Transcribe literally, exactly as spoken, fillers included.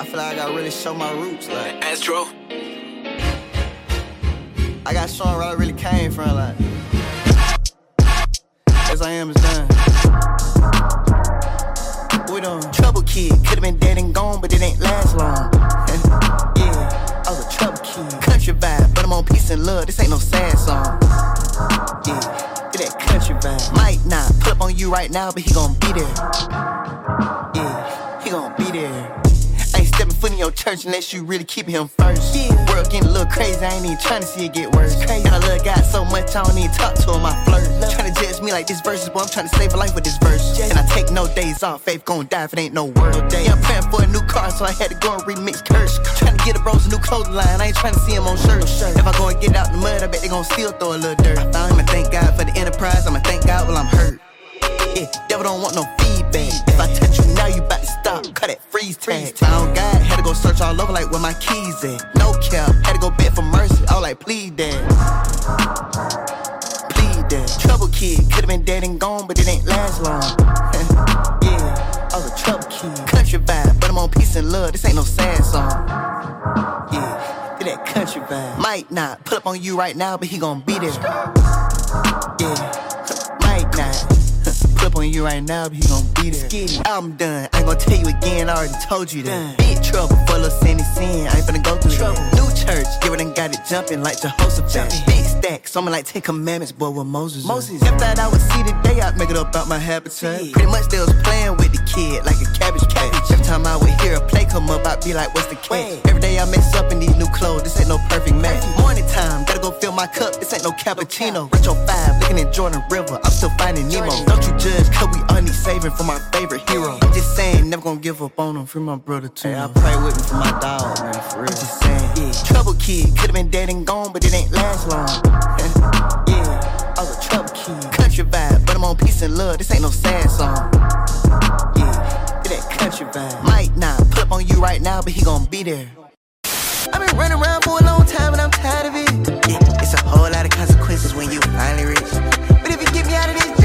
I feel like I gotta really show my roots, like Astro. I gotta show 'em where I really came from, like as I am is done. What we doing? Trouble kid, could've been dead and gone, but it ain't last long. Yeah, I was a trouble kid. Country vibe, but I'm on peace and love, this ain't no sad song. Yeah, get that country vibe. Might not pull up on you right now, but he gon' be there. Yeah, he gon' be there. I ain't stepping foot in your church unless you really keep him first. Yeah. World getting a little crazy, I ain't even trying to see it get worse. Crazy. And I love God so much, I don't even talk to him, I flirt. Trying to judge me like this verse is, boy, I'm trying to save a life with this verse. Yeah. And I take no days off, faith gon' die if it ain't no word. No day. Yeah, I'm praying for a new car, so I had to go and remix curse. Trying to get a bros a new clothing line, I ain't trying to see him on shirt. shirt. If I go and get out the mud, I bet they gon' still throw a little dirt. I found him, I thank God for the enterprise, I'ma thank God while I'm hurt. Yeah, devil don't want no feedback. If I touch you now, you bout to stop. Cut that freeze tag. Found God, had to go search all over like where my keys at. No cap, had to go beg for mercy. I was like, please, dad. Please, dad. Trouble kid, could've been dead and gone, but it ain't last long. Yeah, I was a trouble kid. Country vibe, but I'm on peace and love. This ain't no sad song. Yeah, get that country vibe. Might not pull up on you right now, but he gon' be there. Yeah. Might not pull up on you right now, but he gon' be there. I'm done, I ain't gon' tell you again, I already told you that. Big trouble, full of sin and sin, I ain't finna go through trouble. New church, give it and got it jumping like Jehoshaphat. Big stack, something like Ten Commandments, boy, with Moses. Moses. If that I would see today, I'd make it up out my habitat. Yeah. Pretty much they was playing with the kid like a cabbage patch. Every time I would hear a play come up, I'd be like, what's the catch? Every day I mess up in these new clothes, this ain't no perfect match. Morning time, gotta go fill my cup, this ain't no cappuccino. Retro five, looking at Jordan River, I'm still finding Nemo. Don't you judge, cause we all need saving from our favorite hero. I'm just saying, never gonna give up on him, free my brother too. Hey, I pray with me for my dog, man, for real. I'm just saying, yeah. Trouble kid, could've been dead and gone, but it ain't last long. Yeah, I was a trouble kid. Country vibe, but I'm on peace and love, this ain't no sad song. Yeah, get that country vibe. Might not pull up on you right now, but he gon' be there. I've been running around for a long time and I'm tired of it. Yeah, it's a whole lot of consequences when you finally rich. But if you get me out of this